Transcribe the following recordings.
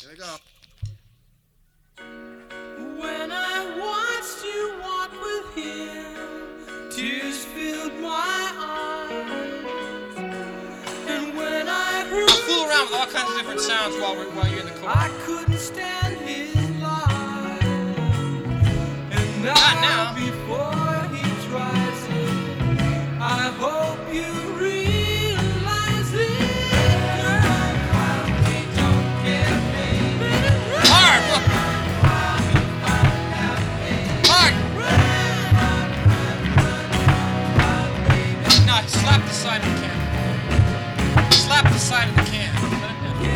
Here we go. When I watched you walk with him, tears filled my eyes. And when I heard I'll fool around with all kinds of different sounds while you're in the car. I couldn't stand his lies. And Not now. before he tries it, I hope you realize it. We don't get paid. Hard! Hard! No, slap the side of the can. Slap the side of the can. Let it down.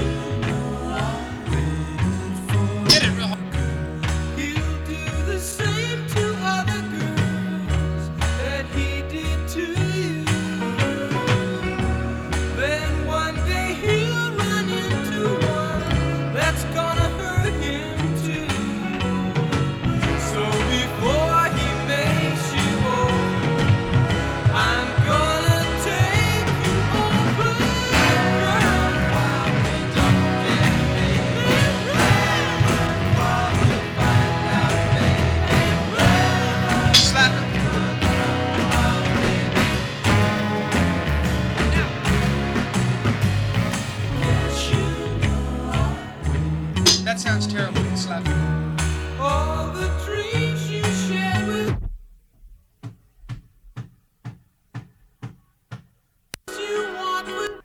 Get it real hard. He'll do the same to other girls that he did to you. Then one day he'll run into one that's gonna hurt him too. So before he makes you old, I'm gonna take you over. While we don't get paid. Slap it. That sounds terrible. Slap it. All the dreams you shared with you walk with.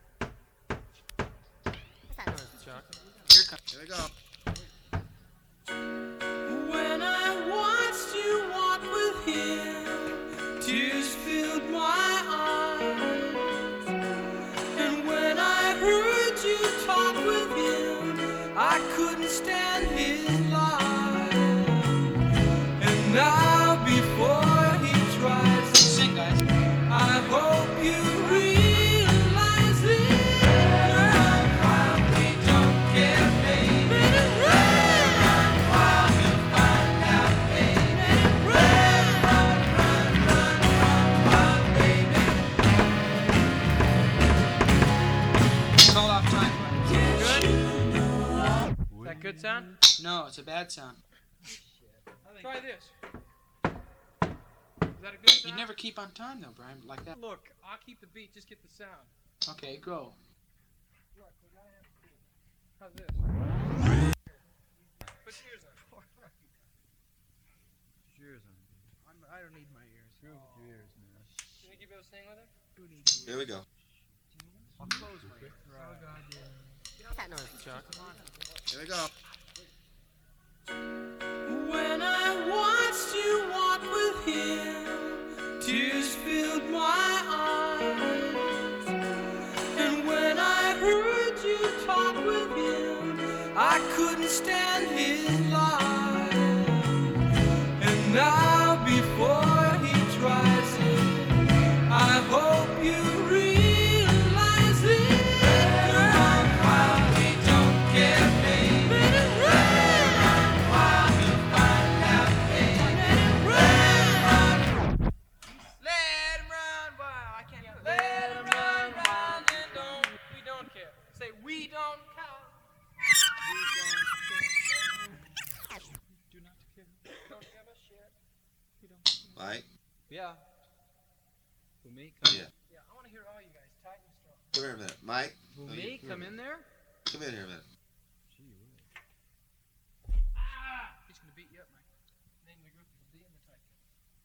Here it comes. Here we go. When I watched you walk with him, tears filled my eyes. And when I heard you talk with him, I couldn't stand his lies. And now before he tries to Sing, guys. I hope you realize it. While we don't get paid. While you find out, baby. Run, baby. It's all off time. Good? Is that good sound? No, it's a bad sound. Try this. Is that a good sound? You never keep on time though, Brian, like that. Look, I'll keep the beat, just get the sound. Okay, go. How's this? Put your ears on. Ears on. I don't need my ears. Screw with your ears, man. You think you'll be able to sing with it? Who needs ears? Here we go. I'll close my ears. Oh, God, yeah. Here we go. When I watched you walk with him, tears filled my eyes. And when I heard you talk with him, I couldn't stand his lies. And now before he tries it, I hope you realize it. While we don't get paid. While you find out, baby. Let him run wild. I can't do it. Let him run wild and we don't care. Say, we don't care. Do not care. Don't give a shit. Mike. Yeah. Who, me? Yeah. Yeah, I want to hear all you guys tight and strong. Come here a minute. Mike. Who, Oh, me? you- Come in there? Come in here a minute. He's going to beat you up, Mike. Name of the group is D and the Tight Guys.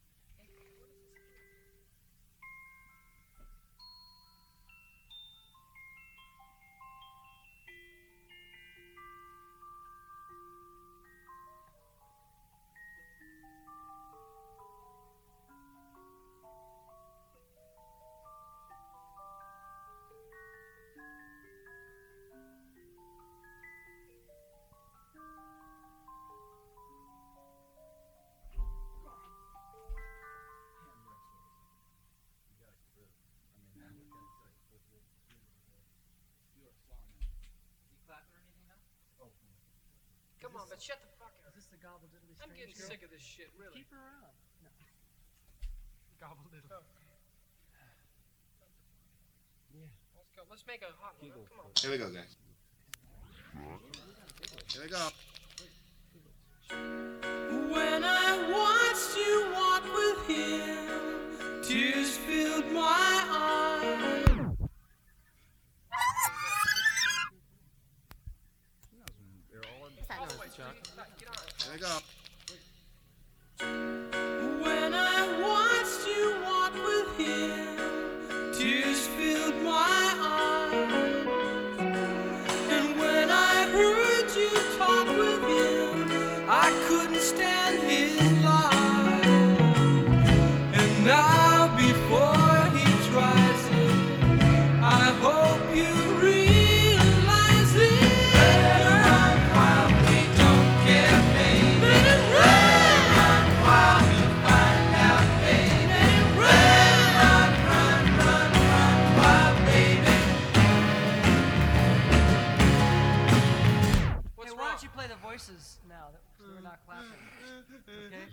Come on, but shut the fuck up. Is this the gobble diddly I'm getting sick of this shit, really. Keep her around. No. Gobble diddle. Yeah. Let's go. Let's make a hot one. Come on. Here we go, guys. Here we go. When I watched you walk with him, tears filled my eyes. They're all in Here we go. When I watched you walk with him, tears filled my eyes. And when I heard you talk with him, I couldn't stand his lies. And now before he tries it, I hope you realize it. Let it run while we don't get paid. Let it run while we find out, baby. Let it run, run, run, run, wild baby. Hey, why don't you play the voices now that we're not clapping? Okay?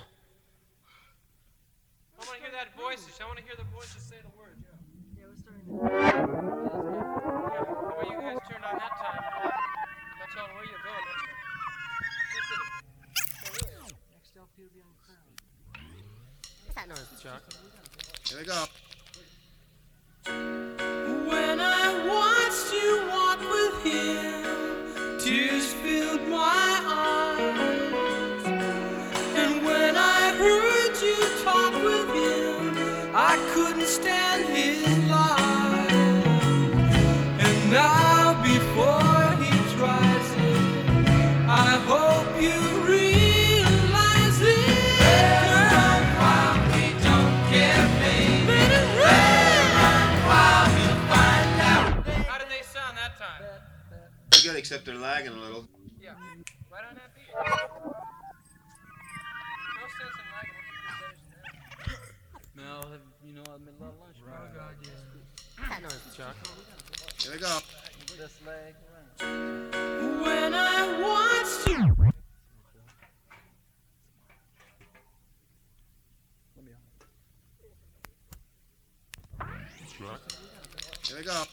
I want to hear that voices. I want to hear the voices say the words. Yeah. Yeah, we're starting Yeah, the way you guys turned on that time. That's all where you're going next time. Next LP will be on the crowd. Here we go. When I watched you walk with him, tears filled my eyes. And when I heard you talk with him, I couldn't stand his lies. And now before he tries it, I hope you realize it. Let it run while we don't get paid. Let it run while we find out. How did they sound that time? Pretty good, except they're lagging a little. Yeah. Right on that beat. No sense in lagging. No, you know, I made a lot of lunch. Oh, God, yeah. Here we go. This leg, right. When I watched you. Let me Here we go.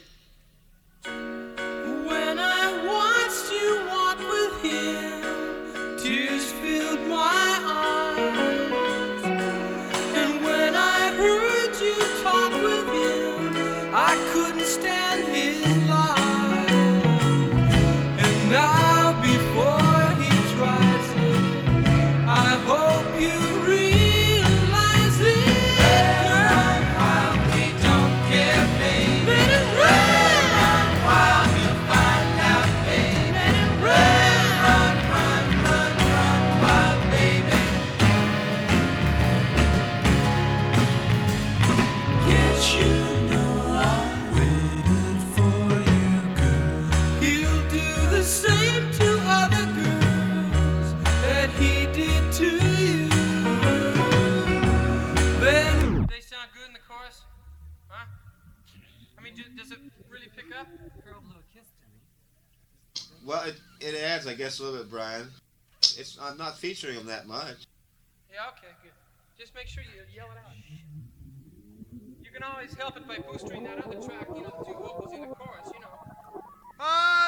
When I watched you walk with him, tears filled my eyes. And when I heard you talk with him, I couldn't stand his lies. And now before he tries it, I hope you realize it. Let it run while we don't get paid. Let it run while we find out, baby. Let it run, run, run, run, wild baby. Can't you know I'm waiting for you, girl? He'll do the same to other girls that he did to you. Then They sound good in the chorus? Huh? I mean, does it really pick up? Girl blew a kiss to me. Well, it adds, I guess, a little bit, Brian. I'm not featuring him that much. Yeah, okay, good. Just make sure you yell it out. You can always help it by boosting that other track, you know, the two vocals in the chorus, you know.